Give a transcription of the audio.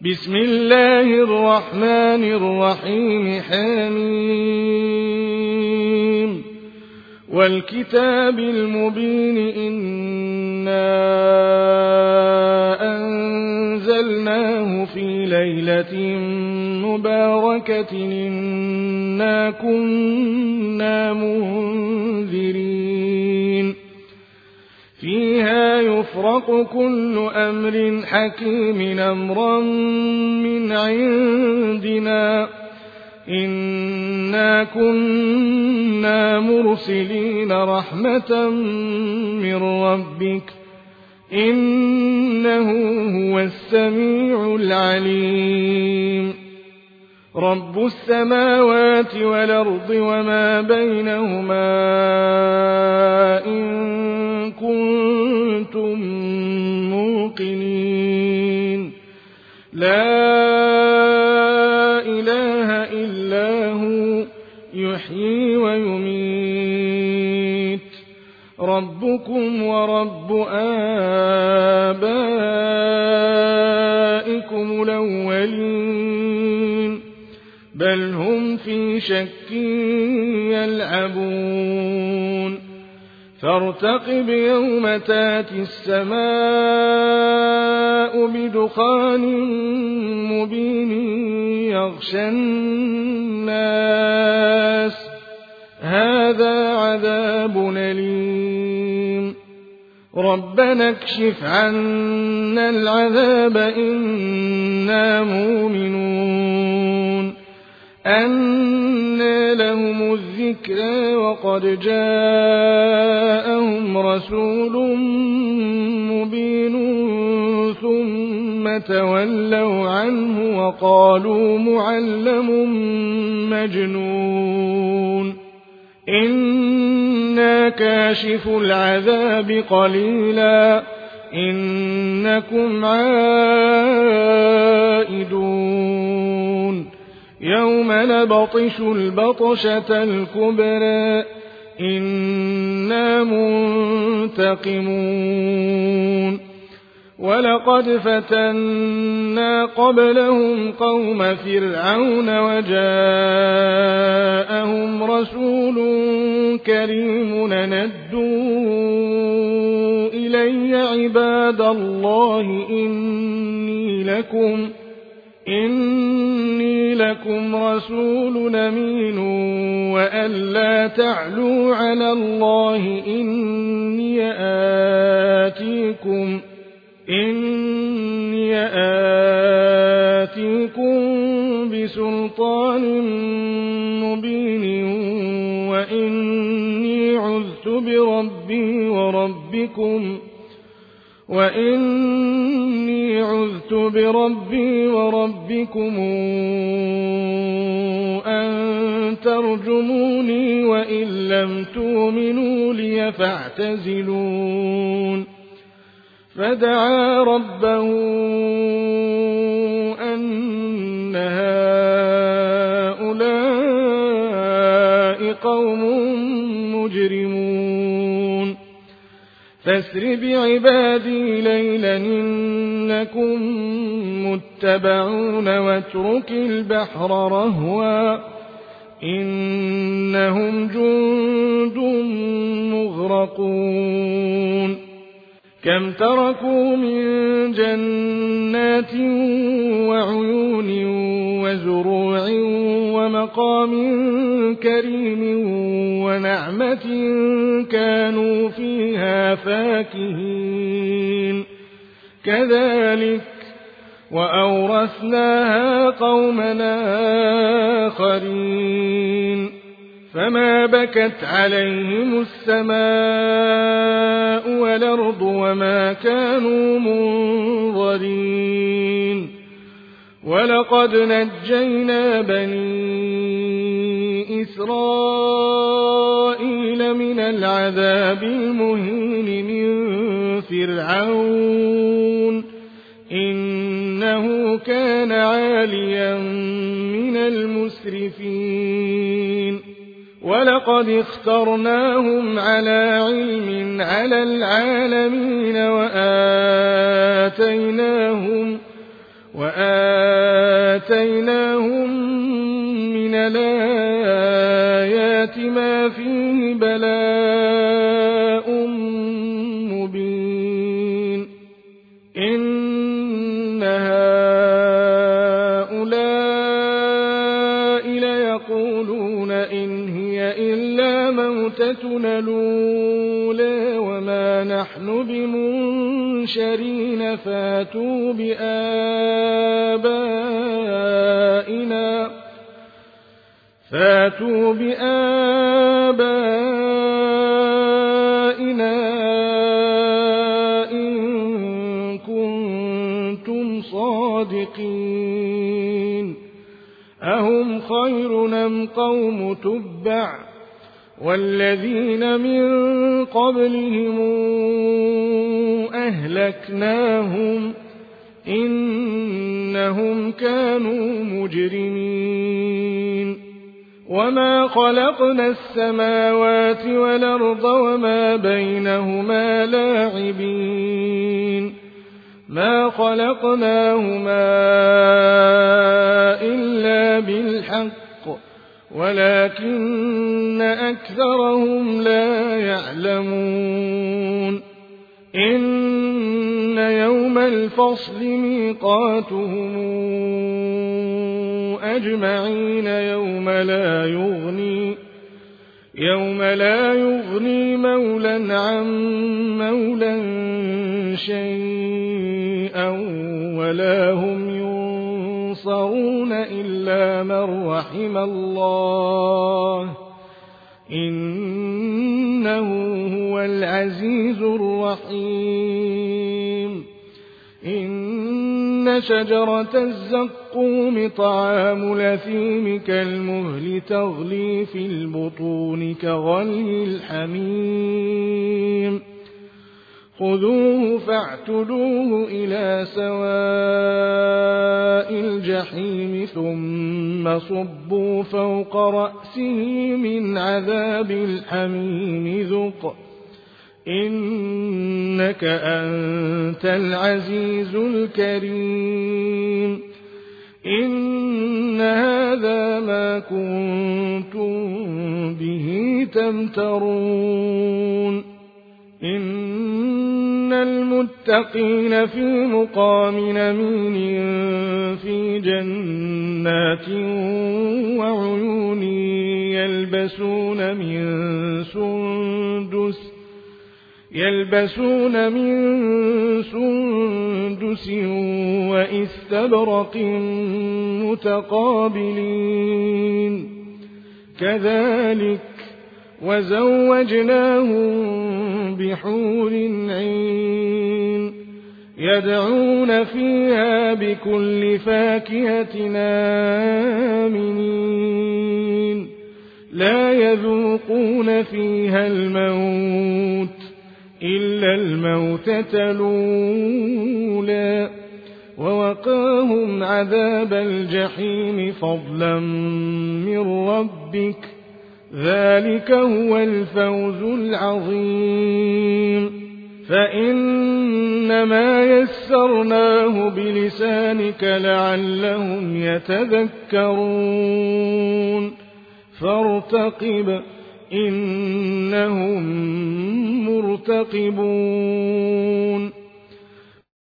بسم الله الرحمن الرحيم حميم والكتاب المبين إنا أنزلناه في ليلة مباركة إنا كنا منذرين فيها يفرق كل أمر حكيم أمرا من عندنا إنا كنا مرسلين رحمة من ربك إنه هو السميع العليم رب السماوات والأرض وما بينهما إن كنتم موقنين لا إله إلا هو يحيي ويميت ربكم ورب آبائكم الأولين بل هم في شك يلعبون فارتقب يوم تاتي السماء بدخان مبين يغشى الناس هذا عذاب أليم ربنا اكشف عنا العذاب إنا مؤمنون أنى لهم الذكرى وقد جاءهم رسول مبين ثم تولوا عنه وقالوا معلم مجنون إنا كاشف العذاب قليلا إنكم عائدون يوم نبطش البطشة الكبرى إنا منتقمون ولقد فتنا قبلهم قوم فرعون وجاءهم رسول كريم ندوا إلي عباد الله إني لكم رسول أمين وأن لا تعلوا على الله إني آتيكم بسلطان مبين وإني عذت بربي وربكم أن ترجموني وإن لم تؤمنوا لي فاعتزلون فدعا ربه أن هؤلاء قوم مجرمون فاسر بعبادي ليلا إنكم متبعون واترك البحر رهوا إنهم جند مغرقون كم تركوا من جنات وعيون وزروع ومقام كريم ونعمة كانوا فيها فاكهين كذلك وأورثناها قومنا آخرين فما بكت عليهم السماء والأرض وما كانوا منظرين ولقد نجينا بني إسرائيل من العذاب المهين من فرعون إنه كان عاليا من المسرفين ولقد اخترناهم على علم على العالمين وآتيناهم من الآيات ما فيه بلاء مبين إن هؤلاء ليقولون إن هي إلا موتتنا الأولى وما نحن بمنشرين فاتوا بآبائنا إن كنتم صادقين أهم خير أم قوم تبع والذين من قبلهم أهلكناهم إنهم كانوا مجرمين وما خلقنا السماوات والأرض وما بينهما لاعبين ما خلقناهما إلا بالحق ولكن أكثرهم لا يعلمون إن يوم الفصل ميقاتهم أجمعين يوم لا يغني مولى عن مولى شيئا ولا هم ينصرون إلا من رحم الله إنه هو العزيز الرحيم إن شجرة الزقوم طعام الأثيم كالمهل تغلي في البطون كغلي الحميم خذوه فاعتلوه إلى سواء الجحيم ثم صبوا فوق رأسه من عذاب الحميم ذق إنك أنت العزيز الكريم إن هذا ما كنتم به تمترون إن المتقين في مقام أمين في جنات وعيون يلبسون من سندس وإستبرق متقابلين كذلك وزوجناهم بحور عين يدعون فيها بكل فاكهة آمنين لا يذوقون فيها الموت إلا الموتة الأولى ووقاهم عذاب الجحيم فضلا من ربك ذلك هو الفوز العظيم فإنما يسرناه بلسانك لعلهم يتذكرون فارتقب إنهم مرتقبون